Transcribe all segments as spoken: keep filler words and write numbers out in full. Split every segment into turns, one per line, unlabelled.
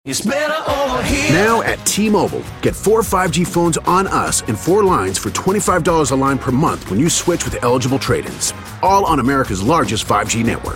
It's better over here.
Now at T-Mobile, get four five G phones on us and four lines for twenty-five dollars a line per month when you switch with eligible trade-ins. All on America's largest five G network.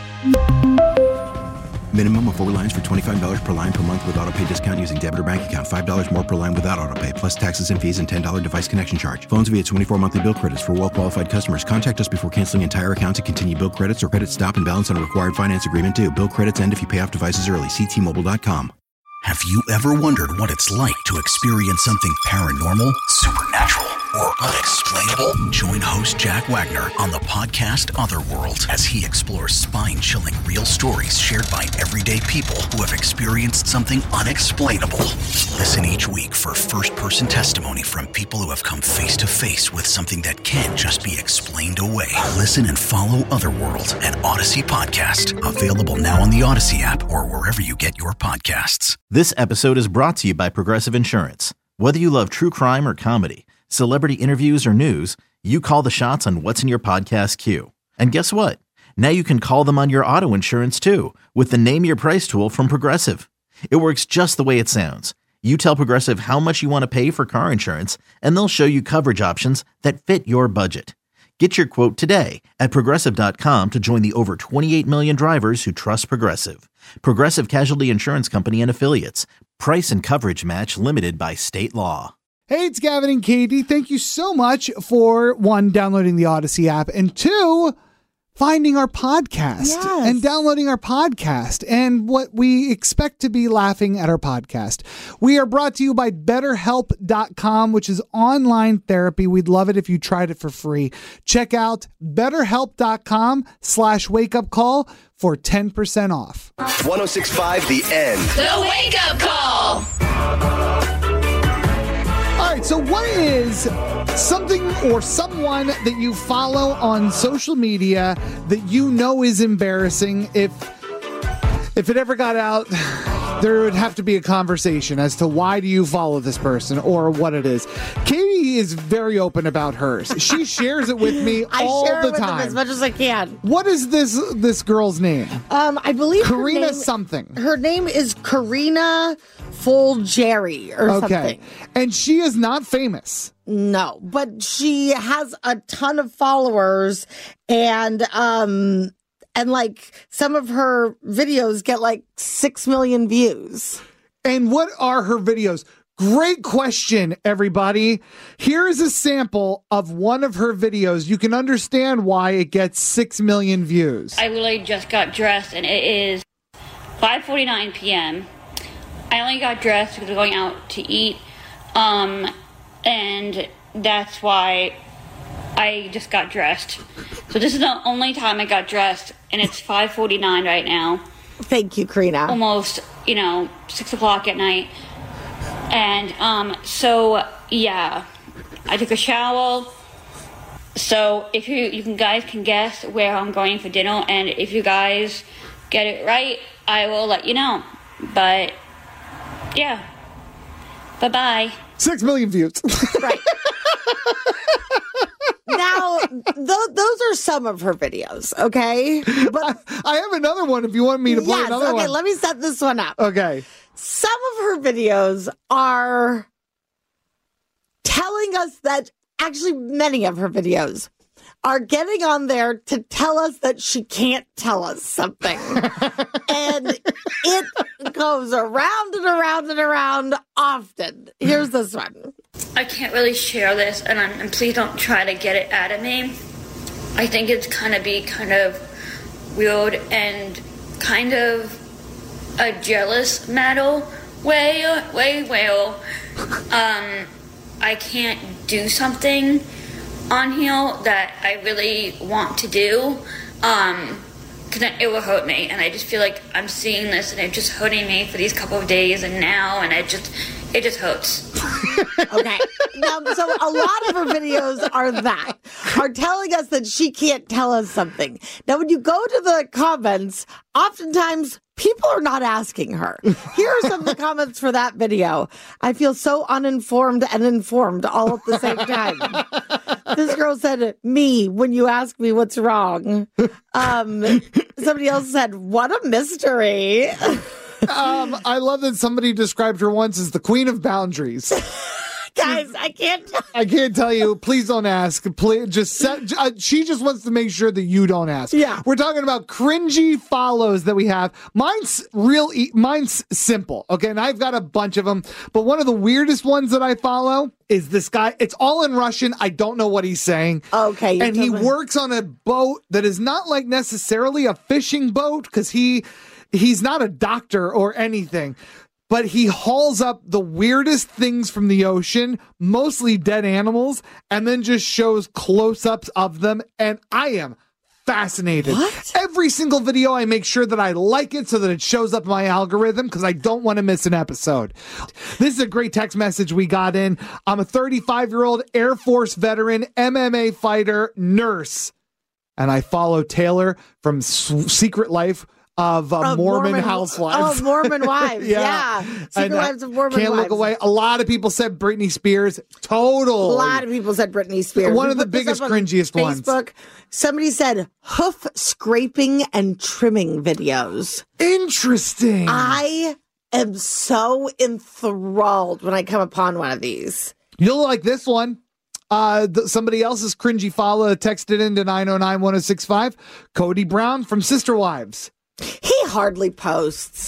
Minimum of four lines for twenty-five dollars per line per month with autopay discount using debit or bank account. five dollars more per line without autopay, plus taxes and fees and ten dollars device connection charge. Phones via twenty-four monthly bill credits for well-qualified customers. Contact us before canceling entire account to continue bill credits or credit stop and balance on a required finance agreement due. Bill credits end if you pay off devices early. See T Mobile dot com.
Have you ever wondered what it's like to experience something paranormal, supernatural, or unexplainable? Join host Jack Wagner on the podcast Otherworld as he explores spine-chilling real stories shared by everyday people who have experienced something unexplainable. Listen each week for first-person testimony from people who have come face-to-face with something that can't just be explained away. Listen and follow Otherworld, an Odyssey podcast. Available now on the Odyssey app or wherever you get your podcasts.
This episode is brought to you by Progressive Insurance. Whether you love true crime or comedy, celebrity interviews or news, you call the shots on what's in your podcast queue. And guess what? Now you can call them on your auto insurance too with the Name Your Price tool from Progressive. It works just the way it sounds. You tell Progressive how much you want to pay for car insurance, and they'll show you coverage options that fit your budget. Get your quote today at Progressive dot com to join the over twenty-eight million drivers who trust Progressive. Progressive Casualty Insurance Company and Affiliates. Price and coverage match limited by state law.
Hey, it's Gavin and Katie. Thank you so much for, one, downloading the Odyssey app, and two, finding our podcast
yes.
and downloading our podcast and what we expect to be laughing at our podcast. We are brought to you by better help dot com, which is online therapy. We'd love it if you tried it for free. Check out better help dot com slash wake up call for ten percent off.
one oh six point five The End.
The Wake Up Call.
All right, so what is something or someone that you follow on social media that you know is embarrassing? If if it ever got out, there would have to be a conversation as to why do you follow this person or what it is. Katie is very open about hers. She shares it with me
I
all
share
the
it with
time
them as much as I can.
What is this this girl's name?
Um, I believe
Karina
her name,
something.
Her name is Karina Folgeri or
Okay.
something.
And she is not famous.
No, but she has a ton of followers, and um, and like some of her videos get like six million views.
And what are her videos? Great question, everybody. Here is a sample of one of her videos. You can understand why it gets six million views.
I literally just got dressed, and it is five forty-nine p.m. I only got dressed because we're going out to eat, um, and that's why I just got dressed. So this is the only time I got dressed, and it's five forty-nine right now.
Thank you, Karina.
Almost, you know, six o'clock at night. And um, so, yeah, I took a shower. So if you, you can, guys can guess where I'm going for dinner, and if you guys get it right, I will let you know. But, yeah. Bye-bye.
Six million views.
Right. Now, th- those are some of her videos, okay? But
I, I have another one if you want me to play
yes,
another
okay,
one.
let me set this one up.
Okay.
Some of her videos are telling us that, actually many of her videos are getting on there to tell us that she can't tell us something. And it goes around and around and around often. Here's this one.
I can't really share this, and, I'm, and please don't try to get it out of me. I think it's kind of be kind of weird and kind of a jealous metal way, way, well. Um, I can't do something on here that I really want to do, um, because it will hurt me, and I just feel like I'm seeing this, and it's just hurting me for these couple of days, and now, and it just, it just hurts.
Okay. Now, so a lot of her videos are that, are telling us that she can't tell us something. Now, when you go to the comments, oftentimes people are not asking her. Here are some of the comments for that video. I feel so uninformed and informed all at the same time. This girl said, me, when you ask me what's wrong. Um, somebody else said, what a mystery.
um, I love that somebody described her once as the queen of boundaries.
Guys, I can't.
I can't tell you. Please don't ask. Please, just set, uh, she just wants to make sure that you don't ask.
Yeah.
We're talking about cringy follows that we have. Mine's real. E- mine's simple. Okay, and I've got a bunch of them. But one of the weirdest ones that I follow is this guy. It's all in Russian. I don't know what he's saying.
Okay.
And he
me.
works on a boat that is not like necessarily a fishing boat because he he's not a doctor or anything. But he hauls up the weirdest things from the ocean, mostly dead animals, and then just shows close-ups of them. And I am fascinated.
What?
Every single video, I make sure that I like it so that it shows up in my algorithm because I don't want to miss an episode. This is a great text message we got in. I'm a thirty-five-year-old Air Force veteran, M M A fighter, nurse, and I follow Taylor from S- Secret Life of uh,
Uh,
Mormon,
Mormon
housewives.
Oh, Mormon wives. yeah.
yeah.
Secret
And, uh,
Lives of Mormon
Can't
wives.
look away. A lot of people said Britney Spears. Total.
A lot of people said Britney Spears.
One
We
of the
put this
biggest,
up on
cringiest ones.
Facebook. Somebody said hoof scraping and trimming videos.
Interesting.
I am so enthralled when I come upon one of these.
You'll like this one. Uh, th- somebody else's cringy follow texted into nine oh nine, one oh six five. Cody Brown from Sister Wives.
He hardly posts.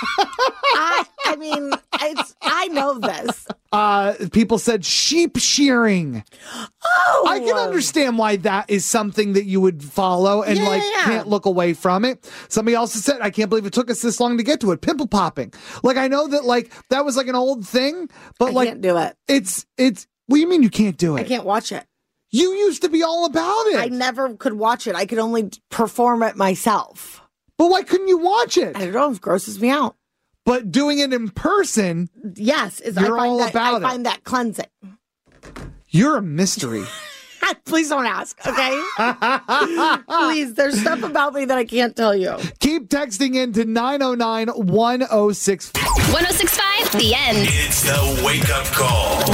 I, I mean, it's, I know this.
Uh, people said sheep shearing.
Oh,
I can understand why that is something that you would follow and
Yeah,
like
yeah, yeah.
can't look away from it. Somebody else said, I can't believe it took us this long to get to it. Pimple popping. Like, I know that like that was like an old thing, but
I
like
can't do it.
it's, it's, what do you mean you can't do it?
I can't watch it.
You used to be all about it.
I never could watch it. I could only perform it myself.
But why couldn't you watch it?
I don't know. It grosses me out.
But doing it in person,
Yes, is
You're
I find
all
that,
about
I
it.
find that cleansing.
you're a mystery.
Please don't ask, okay? Please, there's stuff about me that I can't tell you.
Keep texting in to nine oh nine, one oh six five.
one oh six point five, The End.
It's the wake up call.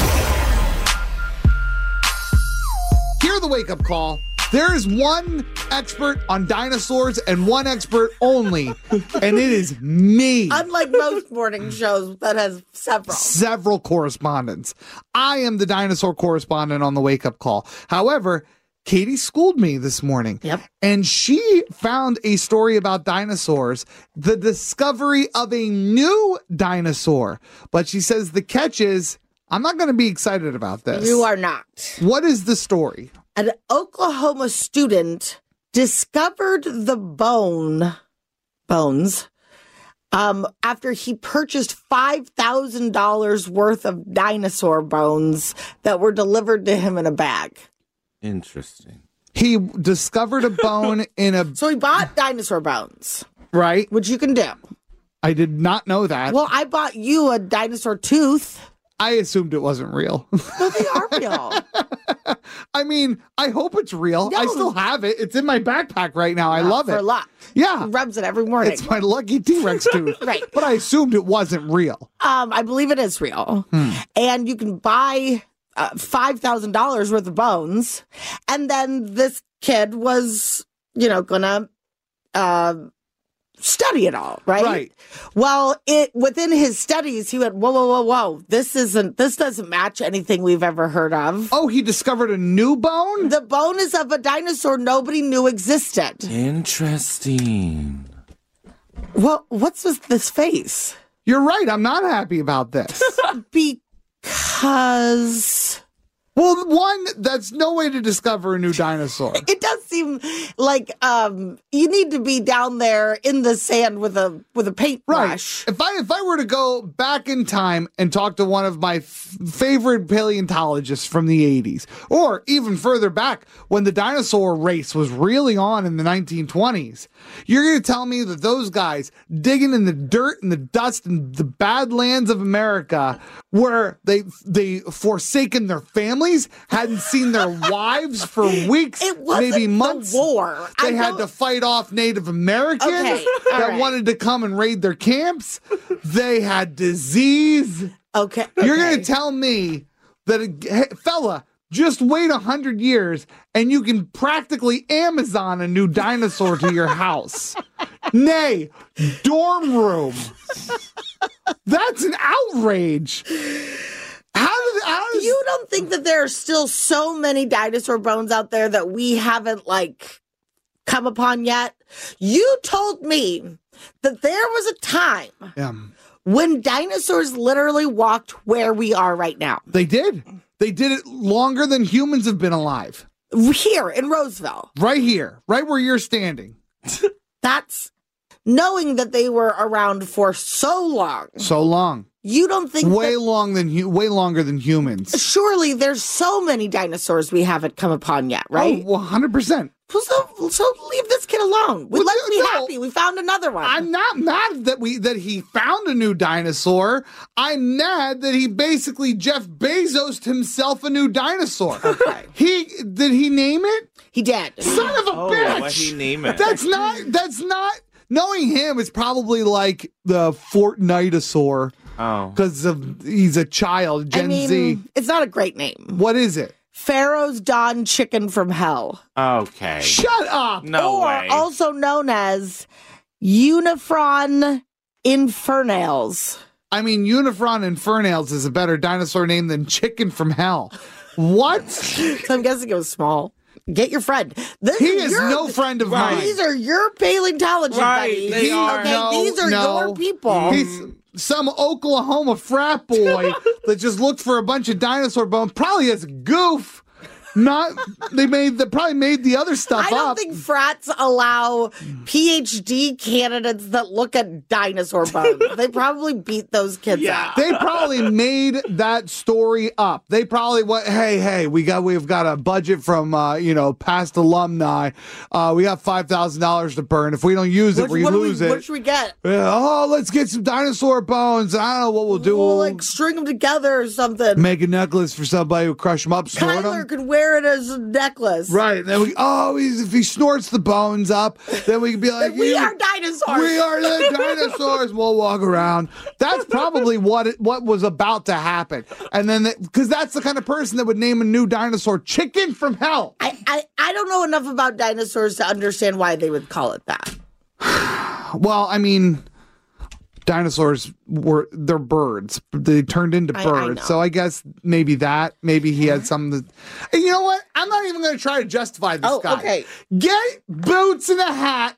Hear the wake-up call. There is one expert on dinosaurs and one expert only, and it is me.
Unlike most morning shows that has several.
Several correspondents. I am the dinosaur correspondent on the wake-up call. However, Katie schooled me this morning.
Yep.
And she found a story about dinosaurs, the discovery of a new dinosaur. But she says the catch is, I'm not going to be excited about this.
You are not.
What is the story?
An Oklahoma student discovered the bone bones um, after he purchased five thousand dollars worth of dinosaur bones that were delivered to him in a bag.
Interesting.
He discovered a bone in a...
So he bought dinosaur bones,
Right?
which you can do.
I did not know that.
Well, I bought you a dinosaur tooth.
I assumed it wasn't real.
No, they are real.
I mean, I hope it's real. I
No.
still have it. It's in my backpack right now. I love
For
it.
luck.
Yeah.
He rubs it every morning.
It's my lucky T-Rex tooth.
Right.
But I assumed it wasn't real.
Um, I believe it is real.
Hmm.
And you can buy uh, five thousand dollars worth of bones. And then this kid was, you know, gonna uh, study it all, right?
Right.
Well, it within his studies, he went, whoa, whoa, whoa, whoa. This isn't, this doesn't match anything we've ever heard of.
Oh, he discovered a new bone?
The bone is of a dinosaur nobody knew existed.
Interesting.
Well, what's with this face?
You're right. I'm not happy about this.
Because
Well, one, that's no way to discover a new dinosaur.
it does seem like um, you need to be down there in the sand with a with a paintbrush.
If I if I were to go back in time and talk to one of my f- favorite paleontologists from the eighties, or even further back when the dinosaur race was really on in the nineteen twenties, you're going to tell me that those guys digging in the dirt and the dust and the badlands of America, where they they forsaken their families, hadn't seen their wives for weeks,
It wasn't
maybe
the
months.
war.
They
I
had
don't-
to fight off Native Americans
Okay, all
that
right.
wanted to come and raid their camps. They had disease.
Okay,
You're
okay.
going to tell me that, a, hey, fella, just wait a hundred years and you can practically Amazon a new dinosaur to your house. nay, dorm room. That's an outrage. How did, how does,
You don't think that there are still so many dinosaur bones out there that we haven't, like, come upon yet? You told me that there was a time
yeah.
when dinosaurs literally walked where we are right now.
They did. They did it longer than humans have been alive.
Here in Roseville.
Right here. Right where you're standing.
That's knowing that they were around for so long.
So long.
You don't think
way
that,
long than hu- way longer than humans.
surely there's so many dinosaurs we haven't come upon yet, right?
Oh, one hundred percent.
So, so leave this kid alone. We'd
Well,
like to be
no.
happy. We found another one.
I'm not mad that we that he found a new dinosaur. I'm mad that he basically Jeff Bezos'd himself a new dinosaur.
Okay.
He did he name it?
He did.
Son of a
Oh,
bitch!
what'd he name it?
That's not. That's not. Knowing him is probably like the Fortniteosaur
Oh.
because of he's a child, Gen
I mean,
Z.
it's not a great name.
What is it?
Pharaoh's Dawn Chicken from Hell.
Okay.
Shut up!
No
or
way.
also known as Unifron Infernales.
I mean, Unifron Infernales is a better dinosaur name than Chicken from Hell. What?
So I'm guessing it was small. Get your friend. This
He is
your-
no friend of
Right.
mine.
These are your paleontology
Right,
buddies.
they are.
Okay,
No,
these are
no.
your people.
He's some Oklahoma frat boy that just looked for a bunch of dinosaur bones. Probably as a goof. Not they made the probably made the other stuff
I don't
up.
think frats allow P H D candidates that look at dinosaur bones. They probably beat those kids
Yeah.
up.
They probably made that story up. They probably went, hey, hey, we got we've got a budget from uh, you know past alumni. Uh, we got five thousand dollars to burn. If we don't use it,
Which-
we
what do
lose
we,
it.
What should we get?
Yeah, oh, let's get some dinosaur bones. I don't know what we'll do.
We'll
We'll
like string them together or something.
make a necklace for somebody who crush them up, snort them.
Kyler could wear it as a necklace.
Right. Then we oh he's, if he snorts the bones up, then we can be like,
Then we
"You-
are dinosaurs.
We are the dinosaurs. We'll walk around. That's probably what it, what was about to happen. And then because that's the kind of person that would name a new dinosaur Chicken from Hell.
I, I, I don't know enough about dinosaurs to understand why they would call it that.
Well, I mean, dinosaurs were they're birds. They turned into
I- I
birds.
know.
So I guess maybe that. Maybe he had something. That, and you know what? I'm not even going to try to justify this
Oh,
guy.
okay.
Get boots and a hat.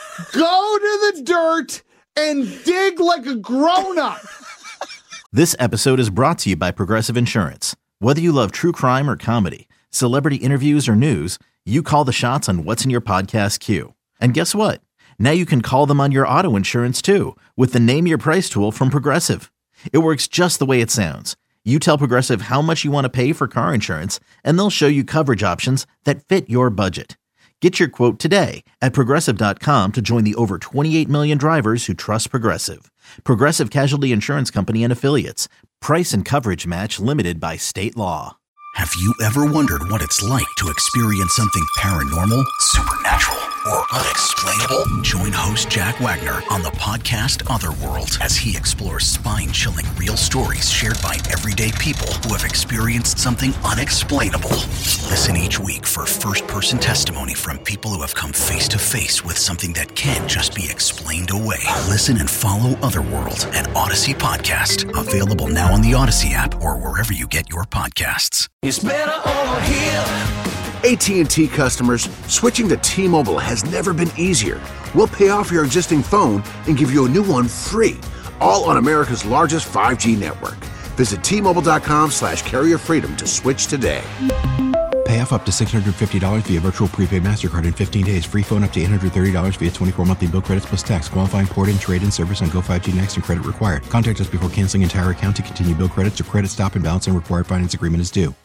Go to the dirt and dig like a grown up.
This episode is brought to you by Progressive Insurance. Whether you love true crime or comedy, celebrity interviews or news, you call the shots on what's in your podcast queue. And guess what? Now you can call them on your auto insurance too with the Name Your Price tool from Progressive. It works just the way it sounds. You tell Progressive how much you want to pay for car insurance, and they'll show you coverage options that fit your budget. Get your quote today at Progressive dot com to join the over twenty-eight million drivers who trust Progressive. Progressive Casualty Insurance Company and Affiliates. Price and coverage match limited by state law.
Have you ever wondered what it's like to experience something paranormal, supernatural, or unexplainable? Join host Jack Wagner on the podcast Otherworld as he explores spine-chilling real stories shared by everyday people who have experienced something unexplainable. Listen each week for first-person testimony from people who have come face-to-face with something that can't just be explained away. Listen and follow Otherworld, an Odyssey podcast, available now on the Odyssey app or wherever you get your podcasts.
It's better over here.
A T and T customers, switching to T-Mobile has never been easier. We'll pay off your existing phone and give you a new one free, all on America's largest five G network. Visit T Mobile dot com slash carrier freedom to switch today.
Pay off up to six hundred fifty dollars via virtual prepaid MasterCard in fifteen days. Free phone up to eight hundred thirty dollars via twenty-four monthly bill credits plus tax. Qualifying port and trade-in service on Go five G Next and credit required. Contact us before canceling entire account to continue bill credits or credit stop and balance and required finance agreement is due.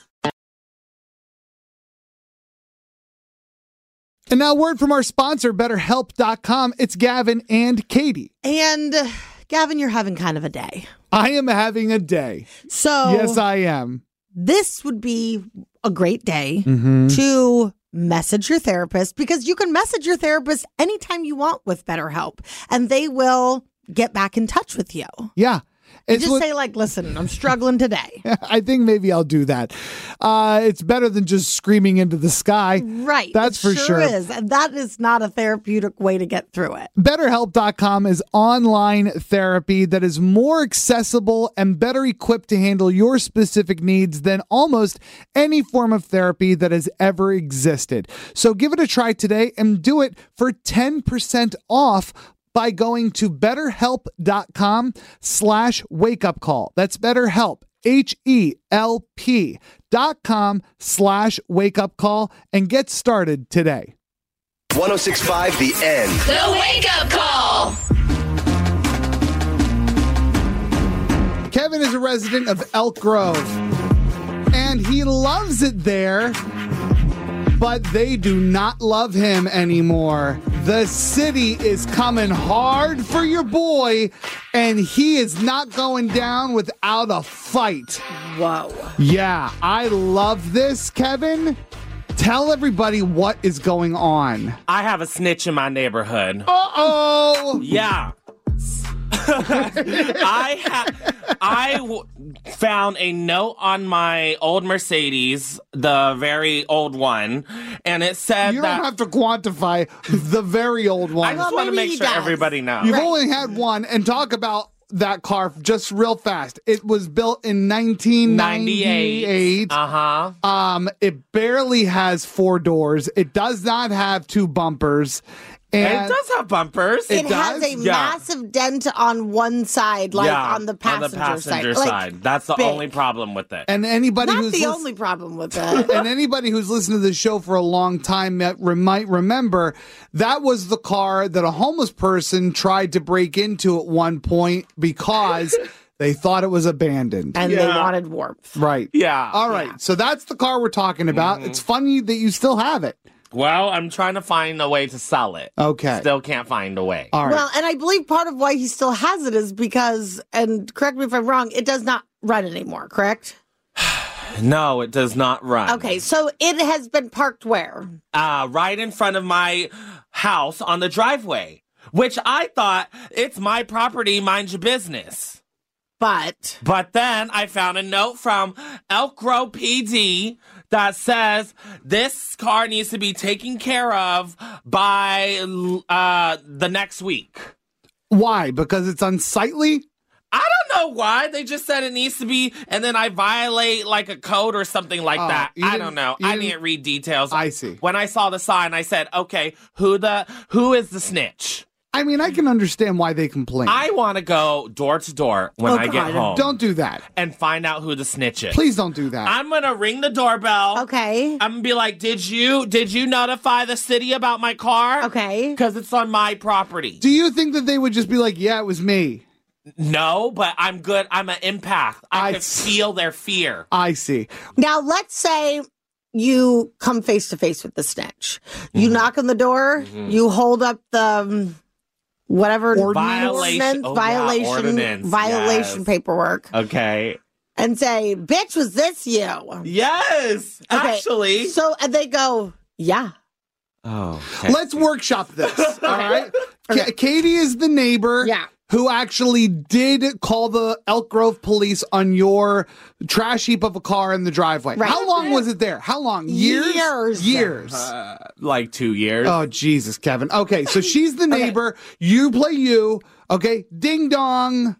And now, word from our sponsor, better help dot com. It's Gavin and Katie.
And uh, Gavin, you're having kind of a day.
I am having a day.
So
Yes, I am.
this would be a great day
Mm-hmm.
to message your therapist, because you can message your therapist anytime you want with BetterHelp, and they will get back in touch with you.
Yeah. It's
just
what-
say like, listen, I'm struggling today.
I think maybe I'll do that. Uh, it's better than just screaming into the sky.
Right.
That's
it
for
sure
sure.
is. And that is not a therapeutic way to get through it.
BetterHelp dot com is online therapy that is more accessible and better equipped to handle your specific needs than almost any form of therapy that has ever existed. So give it a try today and do it for ten percent off by going to betterhelp.com slash wake up call. That's BetterHelp, H E L P dot com slash wake up call and get started today.
one oh six point five The End.
The Wake Up Call.
Kevin is a resident of Elk Grove, and he loves it there, but they do not love him anymore. The city is coming hard for your boy, and he is not going down without a fight.
Whoa.
Yeah, I love this, Kevin. Tell everybody what is going on.
I have a snitch in my neighborhood.
Uh-oh!
Yeah. I ha- I w- found a note on my old Mercedes, the very old one, and it said
You
that
don't have to quantify the very old one.
I just want to
maybe
make
he
sure
does.
everybody knows.
You've only had one, and talk about that car just real fast. It was built in nineteen ninety-eight.
Uh huh.
Um, it barely has four doors. It does not have two bumpers. And
It does have bumpers.
It,
It
has
does?
a
Yeah.
massive dent on one side, like
yeah,
on the passenger,
passenger
side. Like,
side. That's the
big.
only problem with it.
and anybody
Not
who's
the
lis-
only problem with it.
and anybody who's listened to this show for a long time that re- might remember that was the car that a homeless person tried to break into at one point because they thought it was abandoned.
And they
Yeah.
wanted warmth.
Right.
Yeah.
All right.
Yeah.
So that's the car we're talking about. It's funny that you still have it.
Well, I'm trying to find a way to sell it.
Okay.
Still can't find a way.
All right.
Well, and I believe part of why he still has it is because, and correct me if I'm wrong, it does not run anymore, correct?
No, it does not run.
Okay, so it has been parked where?
Uh, right in front of my house on the driveway, which I thought it's my property, mind your business.
But
But then I found a note from Elk Grove P D that says this car needs to be taken care of by uh, the next week.
Why? Because it's unsightly?
I don't know why. They just said it needs to be, and then I violate like a code or something like
Oh,
that.
you
I
didn't-
don't know.
you
I
didn't-
didn't read details.
I see.
When I saw the sign, I said, okay, who the who is the snitch?
I mean, I can understand why they complain.
I want to go door to door when
Oh,
I get
God.
home.
Don't do that.
and find out who the snitch is.
Please don't do that.
I'm gonna ring the doorbell.
okay,
I'm gonna be like, did you did you notify the city about my car?
okay.
Because it's on my property.
do you think that they would just be like, yeah, it was me?
No, but I'm good. I'm an empath. I,
I
can
s-
feel their fear.
I see.
Now let's say you come face to face with the snitch. You knock on the door. You hold up the um, whatever
Violation-
ordinance,
oh, yeah,
violation,
ordinance,
violation
yes.
paperwork,
Okay.
and say, "Bitch, was this you?"
Yes,
Okay,
actually.
So and they go, "Yeah."
Oh.
Let's workshop this. All right. Ka- Katie is the neighbor.
Yeah.
Who actually did call the Elk Grove police on your trash heap of a car in the driveway?
Right.
How long was it there? How long? Years?
Years.
Years.
Uh, like two years.
Oh, Jesus, Kevin. Okay, so she's the neighbor. You play you. Okay, ding dong.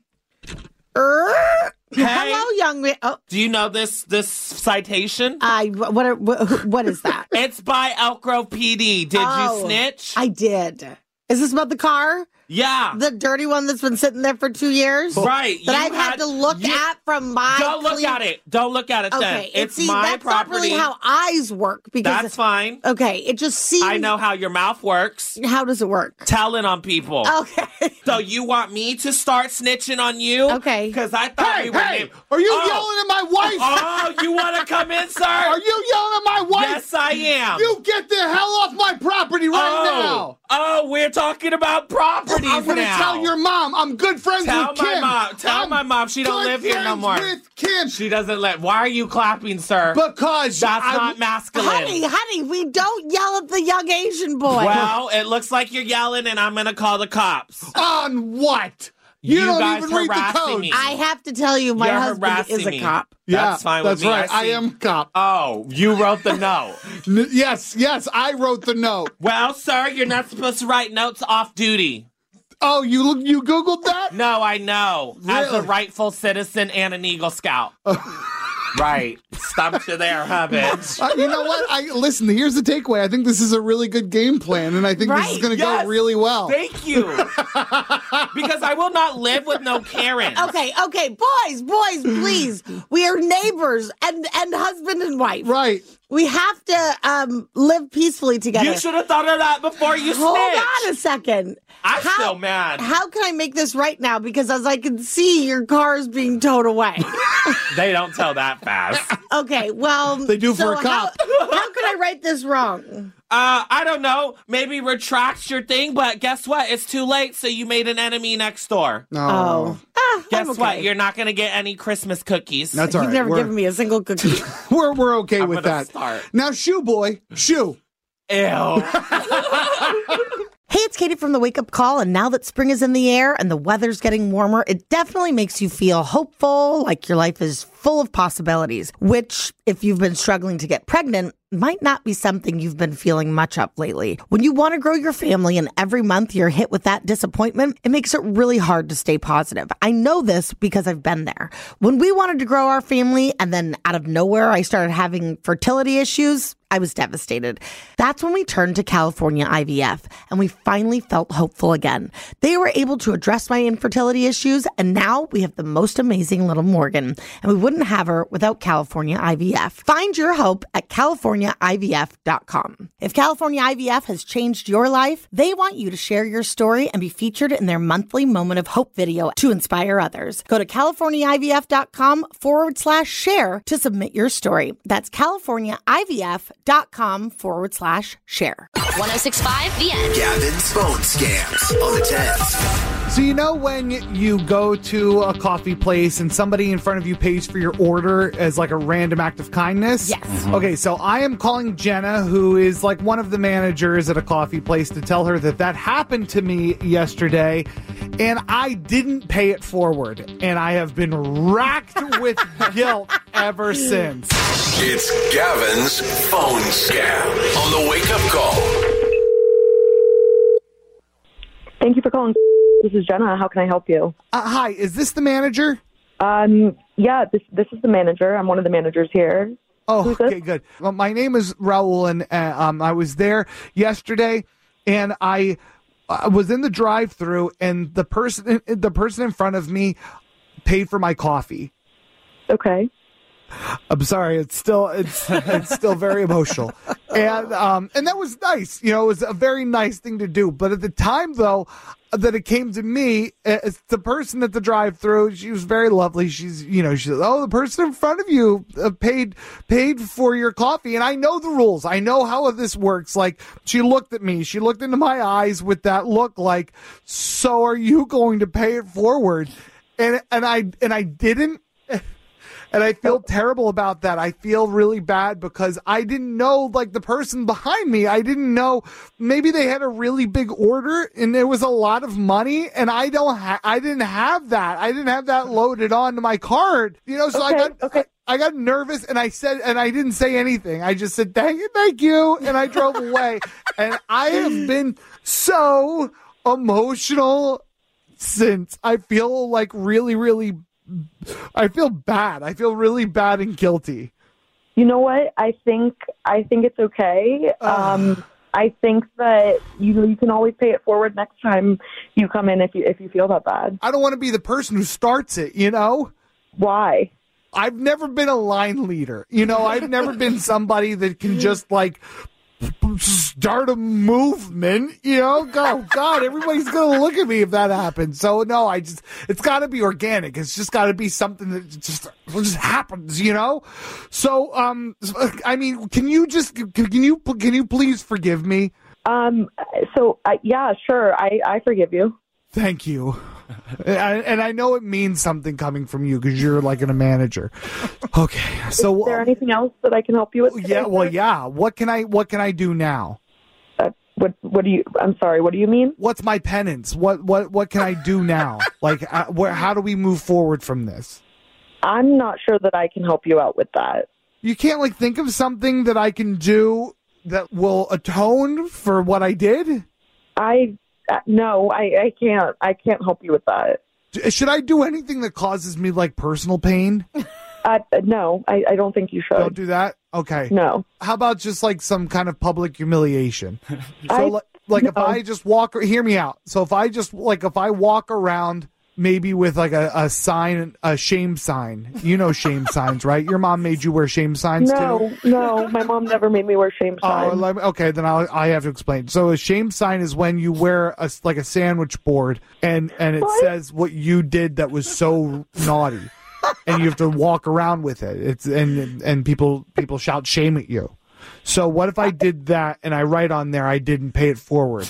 Er,
Hey.
Hello, young man. Oh,
Do you know this this citation?
I what, are, what what is that?
It's by Elk Grove P D. Did
Oh,
you snitch?
I did. Is this about the car?
yeah.
The dirty one that's been sitting there for two years?
Right.
That
you
I've had, to look
you-
at from my
Don't look
clean-
at it. Don't look at it then.
Okay, and
It's
see,
my
that's
property.
not really how eyes work because
That's fine.
okay, it just seems.
I know how your mouth works.
How does it work?
Telling on people.
Okay.
So you want me to start snitching on you?
Okay.
Because I thought
Hey,
we were.
hey,
named-
are you
Oh.
yelling at my wife?
Oh, you want to come in, sir?
Are you yelling at my wife?
Yes, I am.
You get the hell off my property right
oh.
now.
Oh, we're talking about properties
I'm gonna
now.
tell your mom I'm good friends
Tell
with
my
Kim.
mom. Tell
I'm
my mom she don't
good
live here no
friends
more.
with Kim.
She doesn't let. Why are you clapping, sir?
Because
That's
I-
not masculine.
honey, honey, we don't yell at the young Asian boy.
Well, it looks like you're yelling, and I'm gonna call the cops.
On what? You,
You
don't
guys
even read the
harassing
code.
me.
I have to tell you, my
You're
husband
harassing
is a
me.
cop.
Yeah,
That's fine
that's
with me.
right. I,
see-
am cop.
Oh, you wrote the note.
N- yes, yes, I wrote the note.
Well, sir, you're not supposed to write notes off duty.
Oh, you look, you Googled that?
No, I know. As a
Really?
rightful citizen and an Eagle Scout. Right. Stumped you there, huh, bitch?
Uh, you know what? I listen. Here's the takeaway. I think this is a really good game plan, and I think this is
Right.
going to
Yes.
go really well.
Thank you. Because I will not live with no Karens.
Okay, okay, boys, boys, please. We are neighbors and and husband and wife.
Right.
We have to um, live peacefully together.
You should have thought of that before you
Hold
snitched.
on a second.
I'm
How-
still mad.
How can I make this right now? Because as I can see, your car is being towed away.
They don't tell that fast.
Okay, well,
They do for
so
a cop.
How, how can I write this wrong?
Uh, I don't know. Maybe retract your thing, but guess what? It's too late, so you made an enemy next door.
Oh, ah,
Guess
I'm okay.
what? You're not going to get any Christmas cookies.
That's all
You've
right.
never
we're,
given me a single cookie.
we're we're okay
I'm
with
gonna
that.
start.
Now, shoe boy, shoe.
Ew.
Hey, it's Katie from the Wake Up Call, and now that spring is in the air and the weather's getting warmer, it definitely makes you feel hopeful, like your life is full of possibilities, which, if you've been struggling to get pregnant, might not be something you've been feeling much of lately. When you want to grow your family and every month you're hit with that disappointment, it makes it really hard to stay positive. I know this because I've been there. When we wanted to grow our family and then out of nowhere I started having fertility issues, I was devastated. That's when we turned to California I V F and we finally felt hopeful again. They were able to address my infertility issues, and now we have the most amazing little Morgan, and we wouldn't have her without California I V F. Find your hope at california I V F dot com. If California I V F has changed your life, they want you to share your story and be featured in their monthly Moment of Hope video to inspire others. Go to california I V F dot com forward slash share to submit your story. That's california I V F dot com forward slash share.
one oh six point five The End.
Gavin's phone scams on the tens.
So you know when you go to a coffee place and somebody in front of you pays for your order as like a random act of kindness?
Yes.
Okay, so I am calling Jenna, who is like one of the managers at a coffee place, to tell her that that happened to me yesterday, and I didn't pay it forward, and I have been racked with guilt ever since.
It's Gavin's phone scam on the Wake Up Call.
Thank you for calling. This is Jenna. How can I help you?
Uh, hi, is this the manager?
Um, yeah, this this is the manager. I'm one of the managers here.
Oh, okay, good. Well, my name is Raul, and uh, um, I was there yesterday, and I, I was in the drive-thru, and the person the person in front of me paid for my coffee.
Okay.
I'm sorry. It's still it's it's still very emotional, and um and that was nice. You know, it was a very nice thing to do. But at the time, though, that it came to me, it's the person at the drive-thru. She was very lovely. She's you know she said, "Oh, the person in front of you uh, paid paid for your coffee," and I know the rules. I know how this works. Like, she looked at me. She looked into my eyes with that look, like, "So are you going to pay it forward?" And and I and I didn't. And I feel terrible about that. I feel really bad because I didn't know, like, the person behind me. I didn't know maybe they had a really big order and there was a lot of money, and I don't ha- I didn't have that. I didn't have that loaded onto my card. You know, so
Okay,
I got
okay.
I, I got nervous, and I said and I didn't say anything. I just said, "Thank you, thank you," and I drove away. And I have been so emotional since. I feel like really really I feel bad. I feel really bad and guilty.
You know what? I think I think it's okay. Um, I think that you you can always pay it forward next time you come in if you if you feel that bad.
I don't want to be the person who starts it, you know?
Why?
I've never been a line leader. You know, I've never been somebody that can just like start a movement, you know? Oh, God, everybody's going to look at me if that happens. So, no, I just, it's got to be organic. It's just got to be something that just, just happens, you know? So, um, I mean, can you just, can you, can you please forgive me?
Um, so, uh, yeah, sure. I, I forgive you.
Thank you. and, and I know it means something coming from you because you're like a manager. Okay. So
is there anything else that I can help you with?
Yeah. Well, yeah. What can I, what can I do now?
Uh, What What do you? I'm sorry. What do you mean?
What's my penance? What what what can I do now? Like, uh, where? How do we move forward from this?
I'm not sure that I can help you out with that.
You can't like think of something that I can do that will atone for what I did?
I uh, no, I, I can't. I can't help you with that.
Should I do anything that causes me like personal pain?
Uh, no, I, I don't think you should.
Don't do that? Okay.
No.
How about just like some kind of public humiliation? So
I-
like, like if
no.
I just walk, hear me out. So if I just like if I walk around maybe with like a, a sign, a shame sign. You know shame signs, right? Your mom made you wear shame signs
No,
too?
no, my mom never made me wear shame signs.
Oh, let me- okay, then I'll, I have to explain. So a shame sign is when you wear a, like a sandwich board and, and it
What?
says what you did that was so naughty. And you have to walk around with it. It's and and people people shout shame at you. So what if I did that and I write on there I didn't pay it forward?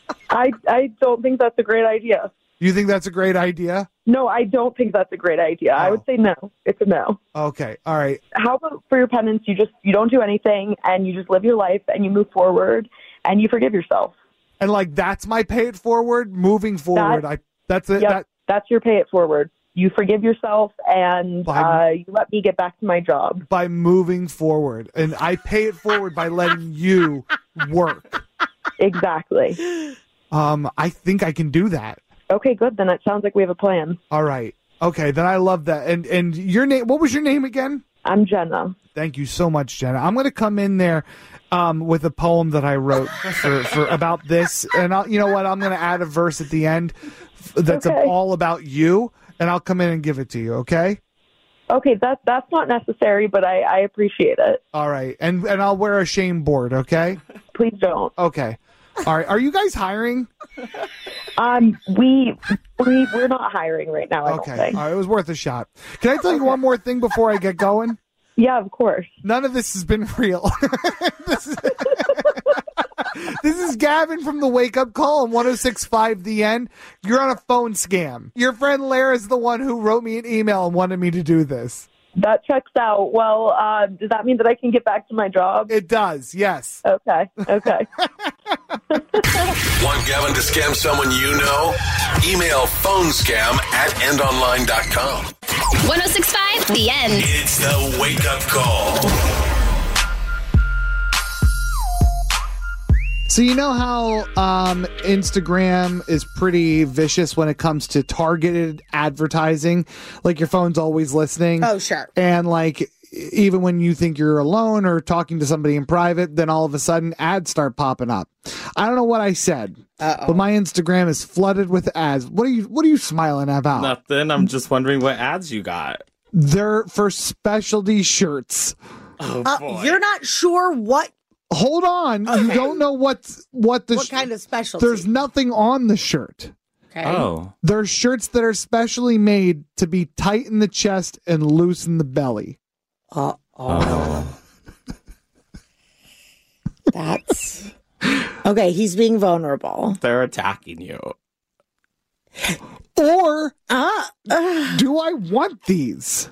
I I don't think that's a great idea.
You think that's a great idea?
No, I don't think that's a great idea. I would say no. It's a no.
Okay, all right.
How about for your penance, you just you don't do anything and you just live your life and you move forward and you forgive yourself.
And like that's my pay it forward, moving forward.
That-
I that's it.
Yep,
That
that's your pay it forward. You forgive yourself and uh, you let me get back to my job.
by moving forward, and I pay it forward by letting you work.
Exactly.
Um, I think I can do that.
Okay, good. Then it sounds like we have a plan.
All right. Okay, then I love that. And and your name? What was your name again?
I'm Jenna.
Thank you so much, Jenna. I'm going to come in there um, with a poem that I wrote for, for about this, and I'll, you know what? I'm going to add a verse at the end that's
Okay.
all about you, and I'll come in and give it to you. Okay?
Okay, that that's not necessary, but I, I appreciate it.
All right, and and I'll wear a shame board. Okay?
Please don't.
Okay. All right. Are you guys hiring?
Um, we we we're not hiring right now. I
Okay.
don't think.
All right, it was worth a shot. Can I tell you one more thing before I get going?
Yeah, of course.
None of this has been real. this, is, this is Gavin from the Wake Up Call on one oh six point five The End. You're on a phone scam. Your friend Lara's the one who wrote me an email and wanted me to do this.
That checks out. Well, uh, does that mean that I can get back to my job?
It does, yes.
Okay, okay.
Want Gavin to scam someone you know? Email phonescam at endonline dot com.
one oh six point five The End.
It's the Wake Up Call.
So you know how um, Instagram is pretty vicious when it comes to targeted advertising? Like your phone's always listening.
Oh, sure.
And like even when you think you're alone or talking to somebody in private, then all of a sudden ads start popping up. I don't know what I said,
Uh-oh.
but my Instagram is flooded with ads. What are you What are you smiling about?
Nothing. I'm just wondering what ads you got.
They're for specialty shirts.
Oh,
Uh,
boy.
you're not sure what
Hold on. You don't know what's what the
what
sh-
kind of specialty.
There's nothing on the shirt.
Okay.
Oh.
There's shirts that are specially made to be tight in the chest and loose in the belly.
Uh
Oh.
That's okay. He's being vulnerable.
They're attacking you.
Or
uh, uh.
do I want these?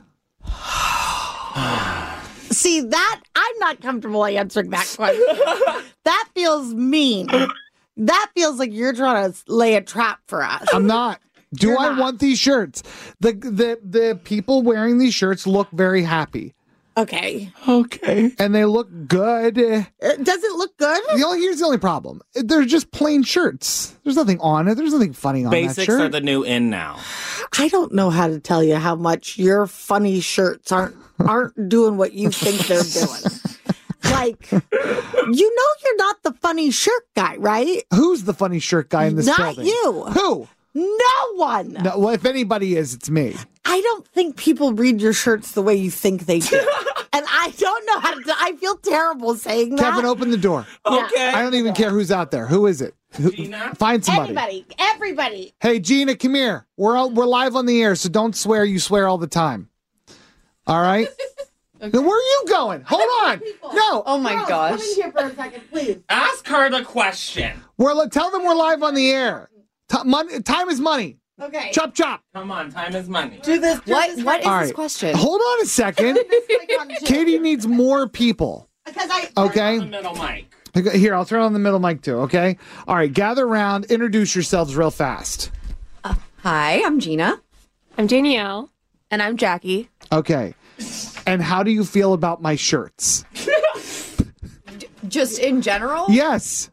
See, that I'm not comfortable answering that question. That feels mean. That feels like you're trying to lay a trap for us.
I'm not. Do
You're
I
not.
want these shirts? The the the people wearing these shirts look very happy.
Okay.
Okay.
And they look good.
Uh, Does it look good?
The only, here's the only problem. They're just plain shirts. There's nothing on it. There's nothing funny on that
Basics
shirt.
are the new in now.
I don't know how to tell you how much your funny shirts aren't aren't doing what you think they're doing. Like, you know you're not the funny shirt guy, right?
Who's the funny shirt guy in this
Not
building?
you.
Who?
No one.
No, well, if anybody is, it's me.
I don't think people read your shirts the way you think they do. And I don't know how to. I feel terrible saying that.
Kevin, open the door.
Okay.
I don't even care who's out there. Who is it? Who,
Gina?
find somebody.
Anybody, everybody.
Hey, Gina, come here. We're all, we're live on the air, so don't swear. You swear all the time. All right? Okay. Now, where are you going? Hold on. No.
Oh my
Girls,
gosh.
Come in here for a second, please.
Ask her the question.
We're li- tell them we're live on the air. T- mon- time is money.
Okay.
Chop chop.
Come on, time is money.
Do this. Do
What?
this
What is
All
this
right.
question?
Hold on a second. Katie needs more people.
Because I.
Okay.
The middle mic.
Okay, here, I'll turn on the middle mic too, okay? All right, gather around, introduce yourselves real fast.
Uh, hi, I'm Gina.
I'm Danielle.
And I'm Jackie.
Okay. And how do you feel about my shirts?
Just in general?
Yes.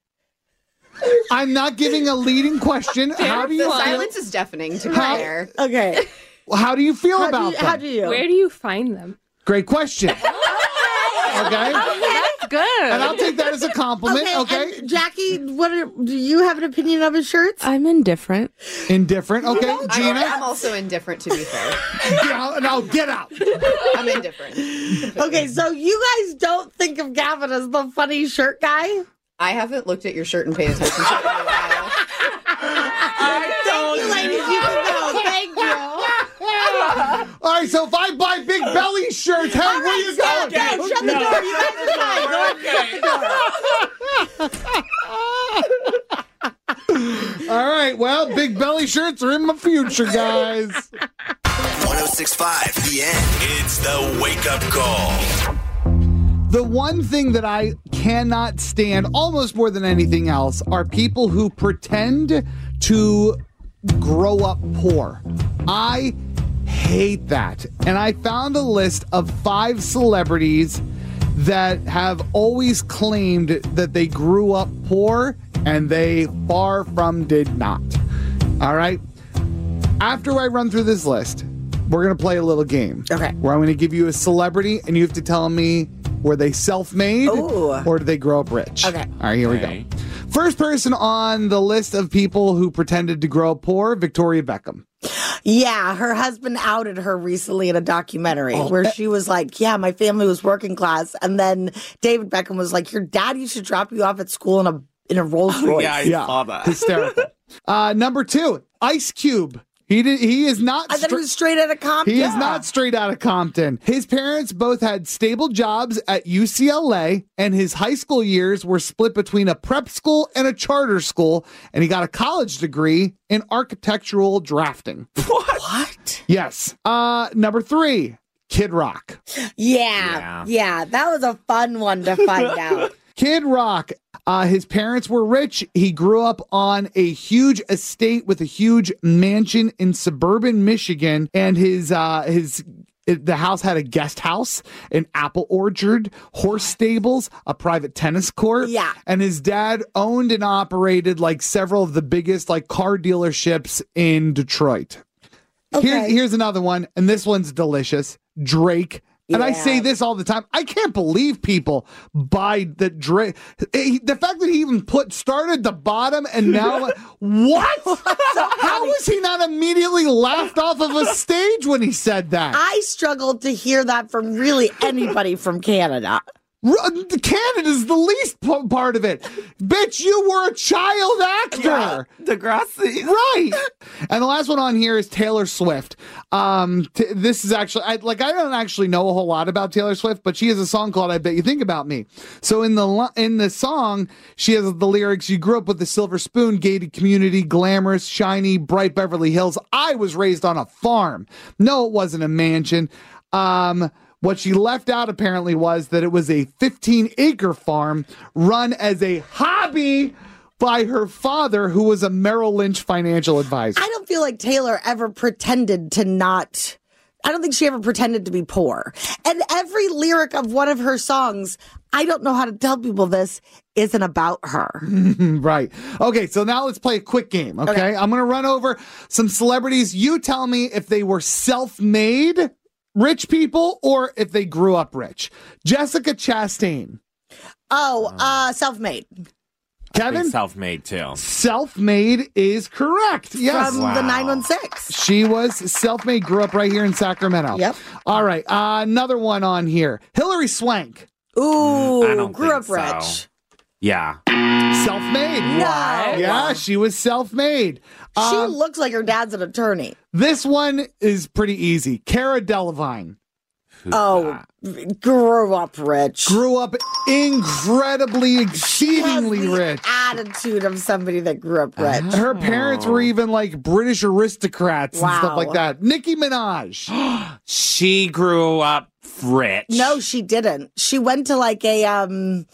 I'm not giving a leading question. How do you
The
feel?
silence is deafening to
How-
my ear.
Okay.
How do you feel
How do
about
you-
them?
how do you?
Where do you find them?
Great question. Okay.
That's good.
And I'll take that as a compliment, okay?
and Jackie, what are, do you have an opinion of his shirts?
I'm indifferent.
Indifferent, okay.
I'm,
Gina?
I'm also indifferent, to be fair.
Get out, no, get out.
I'm indifferent.
Okay, so you guys don't think of Gavin as the funny shirt guy?
I haven't looked at your shirt and paid attention to it in a while.
Thank you, ladies. You can go. Thank you.
All right, so if I buy Big Belly shirts, hey, where you going?
Okay, shut the door. You guys are fine. Go ahead and shut the door.
All right, well, Big Belly shirts are in my future, guys.
one oh six point five The End.
It's the wake-up call.
The one thing that I cannot stand almost more than anything else are people who pretend to grow up poor. I hate that. And I found a list of five celebrities that have always claimed that they grew up poor, and they far from did not. All right. After I run through this list, we're going to play a little game.
Okay.
Where I'm going to give you a celebrity, and you have to tell me, were they self-made
Ooh.
or did they grow up rich?
Okay.
All right, here
Okay.
we go. First person on the list of people who pretended to grow up poor, Victoria Beckham.
Yeah, her husband outed her recently in a documentary
Oh,
where
eh.
she was like, yeah, my family was working class. And then David Beckham was like, your dad used to drop you off at school in a in a Rolls Royce.
Yeah, I saw that.
Hysterical. uh, number two, Ice Cube. He did, he is not.
I thought he
stra-
was straight out of Compton.
He is not straight out of Compton. His parents both had stable jobs at U C L A, and his high school years were split between a prep school and a charter school, and he got a college degree in architectural drafting.
What?
Yes. Uh, number three, Kid Rock.
Yeah, yeah, that was a fun one to find out.
Kid Rock, uh, his parents were rich. He grew up on a huge estate with a huge mansion in suburban Michigan, and his uh, his it, the house had a guest house, an apple orchard, horse stables, a private tennis court.
Yeah.
And his dad owned and operated like several of the biggest like car dealerships in Detroit.
Okay.
Here's, here's another one, and this one's delicious. Drake. And I
Yeah.
say this all the time. I can't believe people buy the Drake. eh, The fact that he even put started the bottom and now what? How was he not immediately laughed off of a stage when he said that?
I struggled to hear that from really anybody from Canada.
R- Canada's the least p- part of it. Bitch, you were a child actor.
Degrassi.
Right. And the last one on here is Taylor Swift. Um, t- this is actually, I, like, I don't actually know a whole lot about Taylor Swift, but she has a song called "I Bet You Think About Me." So in the lo- in the song, she has the lyrics: "You grew up with a silver spoon, gated community, glamorous, shiny, bright Beverly Hills. I was raised on a farm. No, it wasn't a mansion." Um. What she left out apparently was that it was a fifteen acre farm run as a hobby by her father, who was a Merrill Lynch financial advisor.
I don't feel like Taylor ever pretended to not. I don't think she ever pretended to be poor. And every lyric of one of her songs, I don't know how to tell people this, isn't about her.
Right. Okay, so now let's play a quick game, okay?
Okay.
I'm going to run over some celebrities. You tell me if they were self-made rich people or if they grew up rich. Jessica Chastain.
Oh, uh, self-made.
Kevin?
Self-made too.
Self-made is correct. Yes.
From the nine one six.
She was self-made, grew up right here in Sacramento.
Yep.
All right, uh, another one on here. Hillary Swank.
Ooh,
I don't
grew
think
up
so.
rich.
Yeah.
Self-made.
No.
Yeah, she was self-made.
She
Um,
looks like her dad's an attorney.
this one is pretty easy. Cara Delevingne.
Who's
Oh,
that?
grew up rich.
Grew up incredibly, exceedingly
Has the
rich.
attitude of somebody that grew up rich.
Her parents were even like British aristocrats and stuff
Wow.
like that. Nicki Minaj.
She grew up rich.
No, she didn't. She went to like a um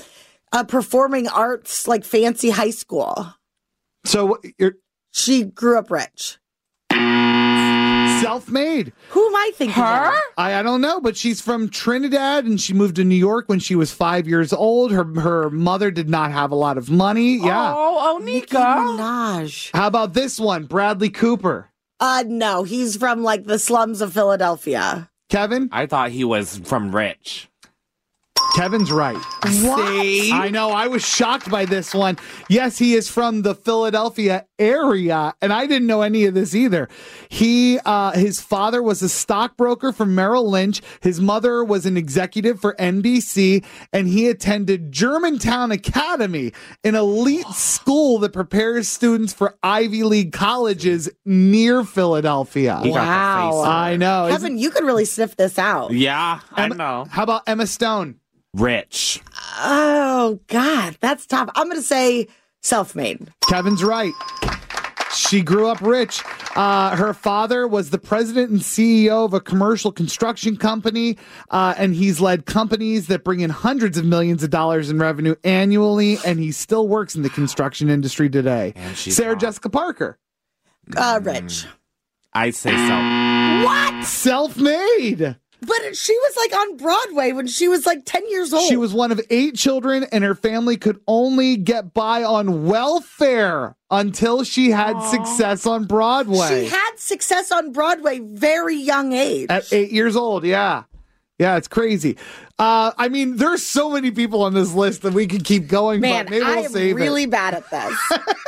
a performing arts, like fancy high school.
So you're
she grew up rich.
Self-made.
Who am I thinking
Her?
of?
I, I don't know, but she's from Trinidad and she moved to New York when she was five years old. Her her mother did not have a lot of money. Yeah.
Oh,
Nicki
Onika.
Minaj.
How about this one? Bradley Cooper.
Uh, no, he's from like the slums of Philadelphia.
Kevin?
I thought he was from Rich.
Kevin's right.
What?
See?
I know. I was shocked by this one. Yes, he is from the Philadelphia area, and I didn't know any of this either. He, uh, his father was a stockbroker for Merrill Lynch. His mother was an executive for N B C, and he attended Germantown Academy, an elite school that prepares students for Ivy League colleges near Philadelphia.
He got the
Wow.
face on
I
it.
know. Isn't-
Kevin, you could really sniff this out.
Yeah, I
Emma-
know.
How about Emma Stone?
Rich.
Oh, God, that's tough. I'm going to say self-made.
Kevin's right. She grew up rich. Uh, her father was the president and C E O of a commercial construction company, uh, and he's led companies that bring in hundreds of millions of dollars in revenue annually, and he still works in the construction industry today.
And she's
Sarah
hot.
Jessica Parker.
Uh, rich.
I say so.
What?
Self-made.
But she was like on Broadway when she was like ten years old.
She was one of eight children, and her family could only get by on welfare until she had success on Broadway.
She had success on Broadway very young age.
At eight years old, yeah. Yeah, it's crazy. Uh, I mean, there's so many people on this list that we could keep going,
Man,
but maybe
I
we'll
am
save
really
it.
bad at this.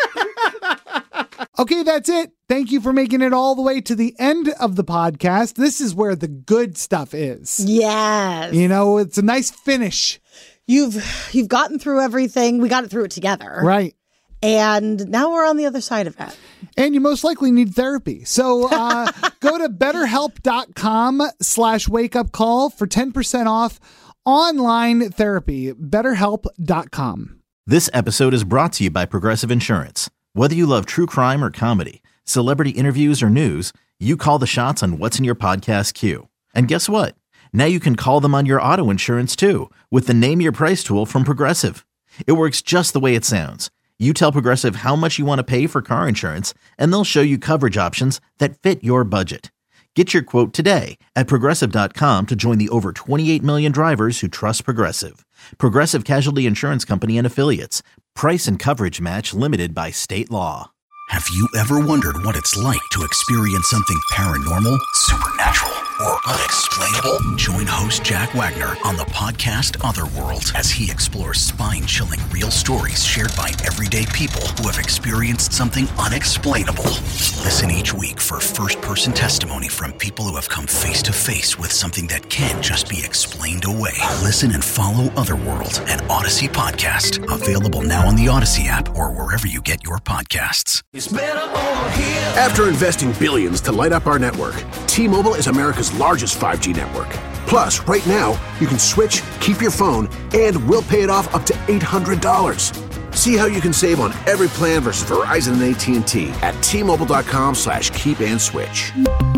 Okay, that's it. Thank you for making it all the way to the end of the podcast. This is where the good stuff is.
Yes.
You know, it's a nice finish.
You've you've gotten through everything. We got it through it together.
Right.
And now we're on the other side of it.
And you most likely need therapy. So uh, go to betterhelp.com slash wake up call for ten percent off online therapy. betterhelp dot com.
This episode is brought to you by Progressive Insurance. Whether you love true crime or comedy, celebrity interviews or news, you call the shots on what's in your podcast queue. And guess what? Now you can call them on your auto insurance too with the Name Your Price tool from Progressive. It works just the way it sounds. You tell Progressive how much you want to pay for car insurance, and they'll show you coverage options that fit your budget. Get your quote today at Progressive dot com to join the over twenty-eight million drivers who trust Progressive. Progressive Casualty Insurance Company and Affiliates. Price and coverage match limited by state law.
Have you ever wondered what it's like to experience something paranormal, supernatural, or unexplainable? Join host Jack Wagner on the podcast Otherworld as he explores spine-chilling real stories shared by everyday people who have experienced something unexplainable. Listen each week for first-person testimony from people who have come face-to-face with something that can't just be explained away. Listen and follow Otherworld, an Odyssey podcast, available now on the Odyssey app or wherever you get your podcasts.
After investing billions to light up our network, T-Mobile is America's largest five G network. Plus, right now, you can switch, keep your phone, and we'll pay it off up to eight hundred dollars. See how you can save on every plan versus Verizon and A T and T at T-Mobile.com slash keep and switch.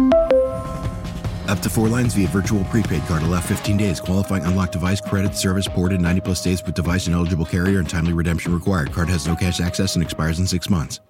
Up to four lines via virtual prepaid card. Allow fifteen days. Qualifying unlocked device credit. Service ported ninety plus days with device and eligible carrier and timely redemption required. Card has no cash access and expires in six months.